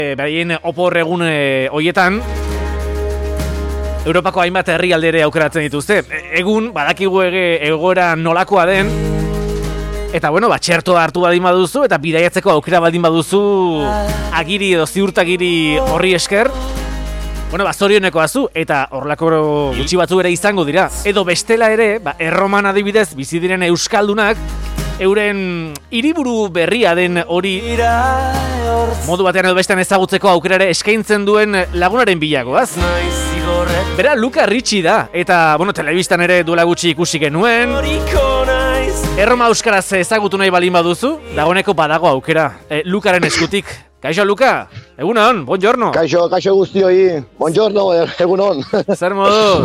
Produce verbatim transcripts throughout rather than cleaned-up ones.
E, Beraien opor egun e, hoietan, Europako hainbat herrialdere aukeratzen dituzte. Egun, badakigu ege egoera nolakoa den, eta bueno, ba, txertoa hartu baldin baduzu, eta bidaiatzeko aukera baldin baduzu, agiri edo ziurtagiri horri esker, bueno, ba, zorionekoa zu, eta horrelako gutxi batzu ere izango dira. Edo bestela ere, ba, Erroman adibidez, bizi diren euskaldunak, euren hiriburu berria den hori modu batean edo bestean ezagutzeko aukera ere eskaintzen duen lagunaren bilagoaz. Bera, Luka Ritchie da, eta, bueno, telebistan ere duela gutxi ikusi genuen. Erroma euskaraz ezagutu nahi balin baduzu, dagoeneko badago aukera, e, Lukaren eskutik. Kaixo, Luka, egunon, buongiorno. Kaixo, kaixo guztioi, buongiorno, egunon. Zer moduz?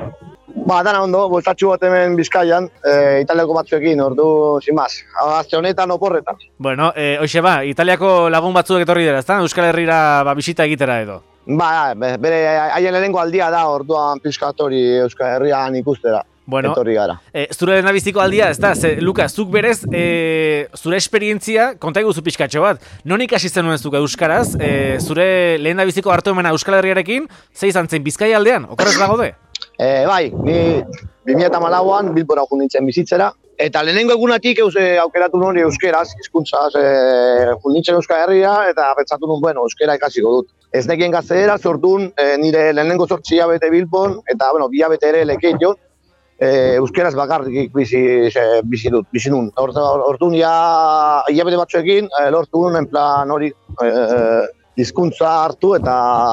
Ba, dana ondo, boltatxu bat hemen Bizkaian, e, Italiako batzuekin, ordu, sin más, azte honetan oporretan. Bueno, e, hoxe ba, Italiako lagun batzuek etorri dira, ezta? Euskal Herrira ba, bisita egitera edo. Ba, bere, haien lehenengo aldia da, orduan pizkatori Euskal Herrian ikustera. Bueno, etorri gara. E, zure lehendabiziko aldia, ez da, ze, Luka, zuk berez, e, zure esperientzia, konta eguzu pixkatxo bat, non ikasi zenuen zuk euskaraz, e, zure lehendabiziko hartu emana Euskal Herriarekin, ze izan zen Bizkaia aldean, okorrez bagode? E, bai, ni bi mila hamalauan Bilbora joan nintzen bizitzera, eta lehenengo egunatik euse aukeratu nuen euskeraz, hizkuntzaz e, joan nintzen Euskal Herria, eta pentsatu nuen, bueno, euskera ikasiko dut. Ez nekien gaztedera, zortun, e, nire lehenengo zortzi hilabete Bilbon, eta, bueno, bi hilabete ere lekeitio, E, euskeraz bakarrik bizi, bizi dut, bizi nun. Orduan ja, hilabete batzuekin, e, lortu nun, en plan hori, e, hizkuntza hartu eta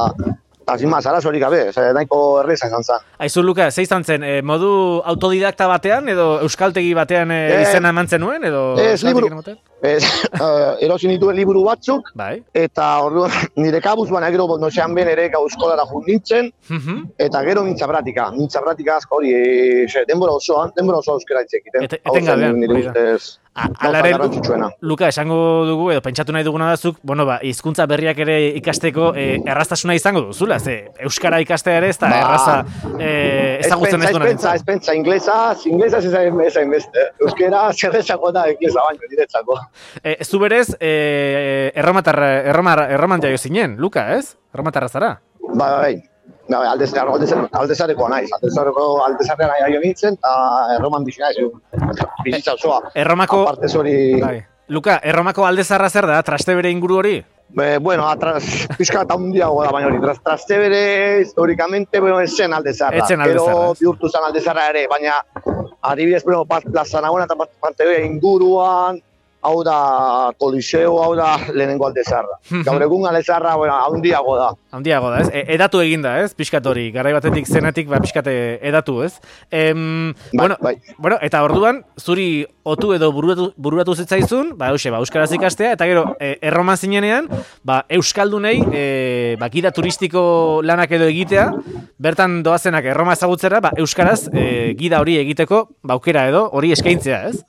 Azin maz, arazorik gabe, nahiko erreza izan zen. Aizu, Luka, ze izan zen, e, modu autodidakta batean, edo euskaltegi batean e, e, izena eman zenuen, edo ez, liburu, ez, uh, erosin dituen liburu batzuk, bai. Eta orduan nire kabuz, baina gero nozean ben ere eskolara jun nintzen, uh-huh. Eta gero mintza pratika, mintza pratika asko hori, e, denbora osoan, denbora osoa euskera itzekiten. Et, eten gabean, hori da. Alaren, Luka, esango dugu, edo pentsatu nahi duguna dazuk, bueno, ba, hizkuntza berriak ere ikasteko e, erraztasuna izango duzula, ze euskara ikastea ere ez da, ba, erraza e, ezagutzen ez duena. Ez pentsa, ez pentsa, inglesa, inglesa ez ezain beste, euskera zerrezako da inglesa baino, diretzako. E, zu berez, e, erromatarra, erromar, erroman jaio zinen, Luka, ez? Erromatarra zara? Ba, bai. No, aldezar, aldezar, aldezareko naiz, aldezareko aldezarrean aio nintzen, eta erroman bizi naiz, bizitza osoa. Erromako, aparte zori... Bai. Luka, erromako aldezarra zer da, Trastevere inguru hori? Be, bueno, pixka eta hundiago da baina hori, Trastevere historikamente, bueno, ez zen aldezarra. Ez zen aldezarra. Gero bihurtu zen aldezarra ere, baina adibidez, bueno, Plaza Nagona eta Panteoia inguruan, hau da Koliseo, hau da lehenengo aldezarra. Gaur egun aldezarra, bueno, handiago da. Handiago da, ez? E, edatu eginda, ez? Piskat hori, garai batetik zenetik, ba, piskat edatu, ez? Em, bai, bueno, bai. bueno, eta orduan, zuri otu edo bururatu, bururatu zitzaizun, ba, euxe, ba, euskaraz ikastea, eta gero, e, erroman zinenean, ba, euskaldunei, e, ba, gida turistiko lanak edo egitea, bertan doazenak erroma ezagutzera, ba, euskaraz, e, gida hori egiteko, ba, aukera edo, hori eskaintzea, ez?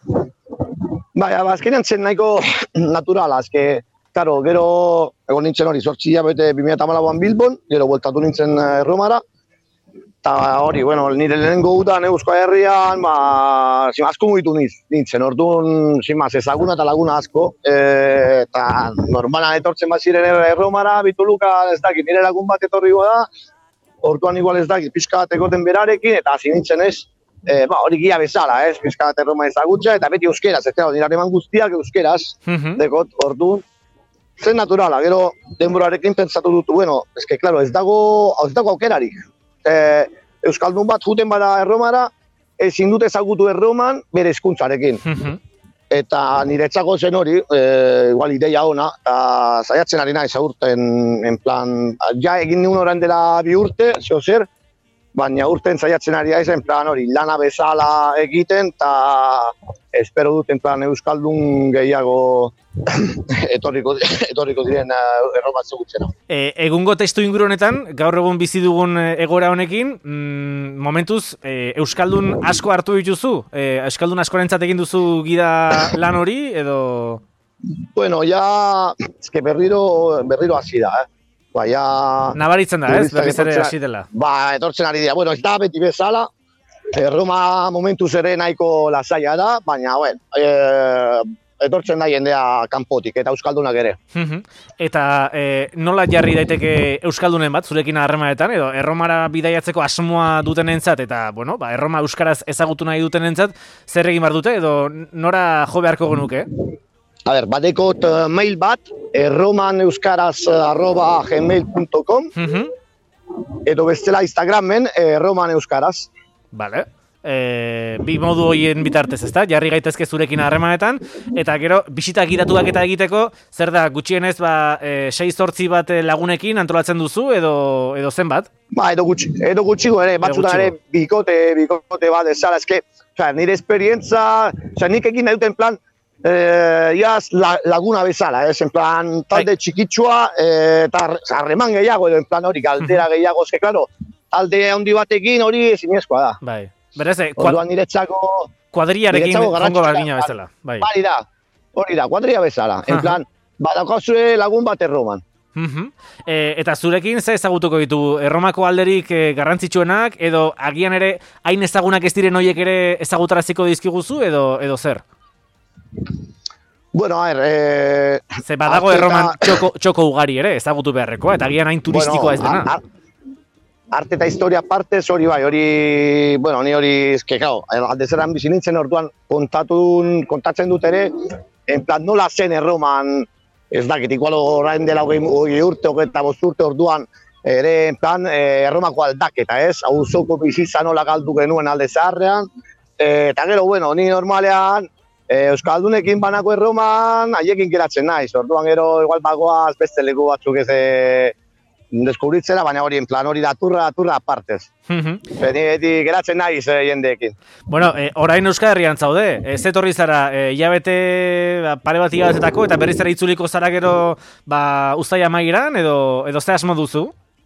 Bai, azkenean zen nahiko naturala, azke, claro, gero egon nintzen hori, zortzi hilabete bi mila hamalauan Bilbon, gero bueltatu nintzen Erromara, eta hori, bueno, nire lehenengo udan Euskal Herrian, ba, zima, asko mugitu nintzen, orduan, zima, ezaguna eta laguna asko, e, eta normalan etortzen bat ziren Erromara, bitu Luka, ez dakit, nire lagun bat etorriko da, orduan igual ez dakit, pixka bat egoten berarekin, eta hasi nintzen ez, E, ba, hori gia bezala, ez, pixka bat Erroma ezagutza, eta beti euskeraz, ez da, nire hareman guztiak euskeraz, uh-huh. Dekot, ordu, zen naturala, gero denborarekin pentsatu dutu, bueno, eske, klaro, ez dago, ez dago aukerarik. E, Euskaldun bat juten bada Erromara, ezin dut ezagutu Erroman bere hizkuntzarekin. Uh-huh. Eta nire txako zen hori, e, igual ideia ona, eta zaiatzen ari nahi zaurten, en plan, ja egin niun orain dela bi urte, zeo zer, baina urten zaiatzen ari aiz, en plan hori, lana bezala egiten, eta espero dut, en plan, euskaldun gehiago etorriko, etorriko diren errobat zegutzena. E, egungo testu inguru honetan, gaur egun bizi dugun egoera honekin, mm, momentuz, e, euskaldun asko hartu dituzu? E, euskaldun askorentzat egin duzu gida lan hori, edo...? Bueno, ja, eske berriro, berriro hasi da, eh? Ba, ja... Nabaritzen da, ez? Berriz ere hasi dela. Ba, etortzen ari dira. Bueno, ez da beti bezala. Erroma momentuz ere nahiko lasaia da, baina, bueno, e, etortzen da jendea kanpotik, eta euskaldunak ere. Eta e, nola jarri daiteke euskaldunen bat, zurekin harremanetan, edo erromara bidaiatzeko asmoa dutenentzat, eta, bueno, ba, erroma euskaraz ezagutu nahi dutenentzat, zer egin behar dute, edo nora jo beharko genuke? A ber, badekot uh, mail bat, erromaneuskaraz arroba gmail punto com, edo bestela Instagramen erromaneuskaraz. Vale. E, bi modu horien bitartez, ezta? Jarri gaitezke zurekin harremanetan, eta gero bisita gidatuak eta egiteko, zer da, gutxienez, ba, e, sei zortzi bat lagunekin antolatzen duzu, edo, edo zenbat? Ba, edo gutxi, edo gutxiko ere, batzutan ere bikote, bikote bat ezala, eske, oza, nire esperientza, oza, nik egin nahi duten plan, eh, iaz la, laguna bezala, ez, en plan, talde txikitsua, eta harreman gehiago, edo en plan hori, galdera gehiago, eske, klaro, talde handi batekin hori ezinezkoa da. Bai. Berez, orduan niretzako... Kuadriarekin jongo bagina bezala. Bai. Hori da, hori da, kuadria bezala. En plan, badaukazue lagun bat erroman. Uh-huh. E, eta zurekin ze ezagutuko ditu erromako alderik e, garrantzitsuenak, edo agian ere hain ezagunak ez diren horiek ere ezagutaraziko dizkiguzu, edo, edo zer? Bueno, a ver... Eh, ze badago erroman eta... txoko, txoko ugari ere, ezagutu beharrekoa, eta agian hain turistikoa ez dena. Bueno, arte eta historia partez hori bai, hori, bueno, ni hori, eske, claro, aldezeran bizi nintzen orduan kontatun, kontatzen dut ere, en plan, nola zen erroman, ez dakit, igual orain dela hogei urte, hogeita bost urte orduan, ere, en plan, erromako aldaketa, ez? Auzoko bizitza nola galdu genuen alde zaharrean, eta gero, bueno, ni normalean, euskaldunekin banako erroman, haiekin geratzen naiz, orduan gero, igual bagoaz, beste leku batzuk ez, deskubritzera, baina hori, en plan, hori daturra, daturra apartez. Beti geratzen naiz eh, jendeekin. Bueno, eh, orain Euskal Herrian zaude, ez etorri zara, eh, hilabete ba, pare bat hilabetetako, eta berriz ere itzuliko zara gero ba, uztai amaieran, edo, edo ze asmo duzu?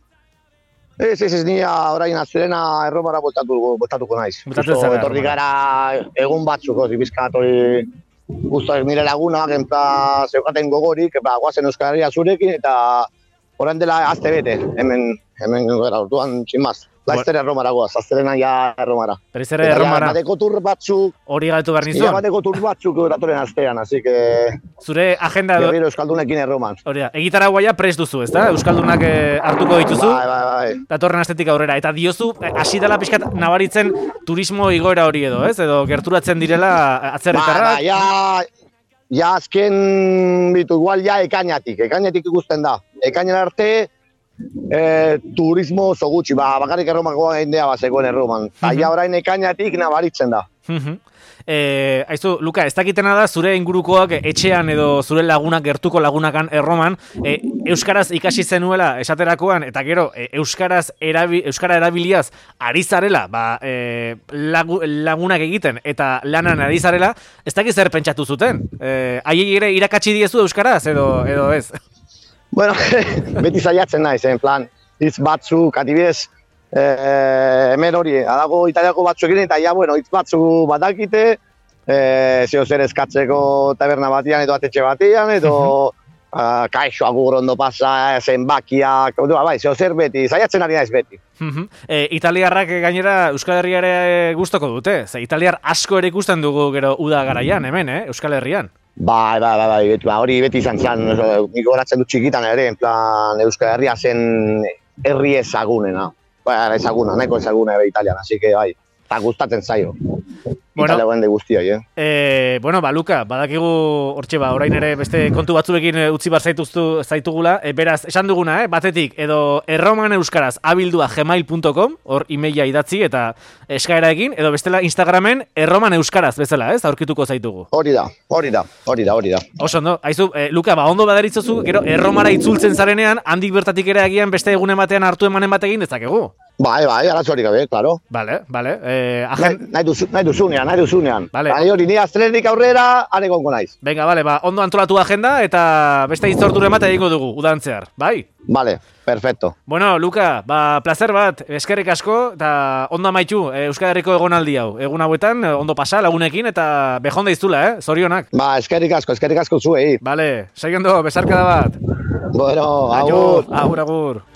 Ez, ez, ez, nire orain azterena erromara botatuko, botatuko naiz. Justo, etorri gara egun batzuk, ozi, bizkat hori guztuak nire lagunak, enpla, zeukaten gogorik, enpla, guazen Euskal Herria zurekin, eta orain dela azte bete, hemen, hemen gara, orduan, txinmaz. Laizter erromara goaz, azterena ja erromara. Pero izere erromara. Eta bateko tur batzuk... Hori galtu behar nizun? Ja bateko tur batzuk datoren astean, así que... Zure agenda... Gerriro euskaldunekin erroman. Hori da, egitaragua ja prest duzu, ez da? Euskaldunak eh, hartuko dituzu. Bai, bai, bai. Datorren astetik aurrera. Eta diozu, hasi dela pixkat nabaritzen turismo igoera hori edo, ez? Edo gerturatzen direla atzerritarrak. Bai, bai, ja... Ja, azken bitu, igual ja ekainatik, ekainatik ikusten da. Ekainan arte, e, turismo oso gutxi, ba, bakarrik erromakoa egin dea bazegoen erroman. Eta ja orain ekainatik nabaritzen da. E, aizu, Luka, ez dakitena da zure ingurukoak etxean edo zure lagunak gertuko lagunakan erroman e, euskaraz ikasi zenuela esaterakoan eta gero e, euskaraz erabi, euskara erabiliaz ari zarela ba, e, lagu, lagunak egiten eta lanan ari zarela, ez dakit zer pentsatu zuten? E, haiei ere irakatsi diezu euskaraz edo, edo ez? Bueno, beti zaiatzen naiz, en plan, hitz batzuk, adibidez, Eh, hemen hori, adago italiako batzuekin eta ja, bueno, hitz batzu badakite, eh, zeo zer eskatzeko taberna batian edo atetxe batian, edo uh, kaixo agur ondo pasa, zenbakiak, bai, zeo zer beti, zaiatzen ari naiz beti. e, Italiarrak gainera Euskal Herriare gustoko dute, ze italiar asko ere ikusten dugu gero uda garaian, hemen, eh, Euskal Herrian. Bai, bai, bai, bai, beti, ba, hori beti izan zen, nik horatzen dut txikitan ere, en plan, Euskal Herria zen herri ezagunena. Ba, ezaguna, nahiko ezaguna ere italian, así que bai, eta gustatzen zaio. Bueno, Italia guende guztioi, eh? eh? Bueno, ba, Luka, badakigu hortxe ba, orain ere beste kontu batzuekin utzi bar zaituztu zaitugula, e, beraz, esan duguna, eh? Batetik, edo erroman euskaraz abildua gmail punto com, hor emaila idatzi eta eskaera egin, edo bestela Instagramen erroman euskaraz bezala, ez? Aurkituko zaitugu. Hori da, hori da, hori da, hori da. Oso ondo, haizu, eh, Luka, ba, ondo badaritzozu, gero erromara itzultzen zarenean, handik bertatik ere agian beste egunen batean hartu emanen batekin dezakegu. Bai, bai, arazo hori gabe, claro. Vale, vale. Eh, agen... Nahi duzu, nahi duzunean, nahi duzunean. Vale. Nahi hori, ni aztelenik aurrera, are gongo naiz. Venga, vale, ba, ondo antolatu agenda eta beste hitzorture bat egingo dugu, udantzear, bai? Vale, perfecto. Bueno, Luka, ba, placer bat, eskerrik asko, eta ondo amaitu, eh, Euskal Herriko egonaldi hau. Egun hauetan, ondo pasa lagunekin, eta bejonda iztula, eh? Zorionak. Ba, eskerrik asko, eskerrik asko zuei. Vale, seguindo, besarkada bat. Bueno, agur. Agur, agur.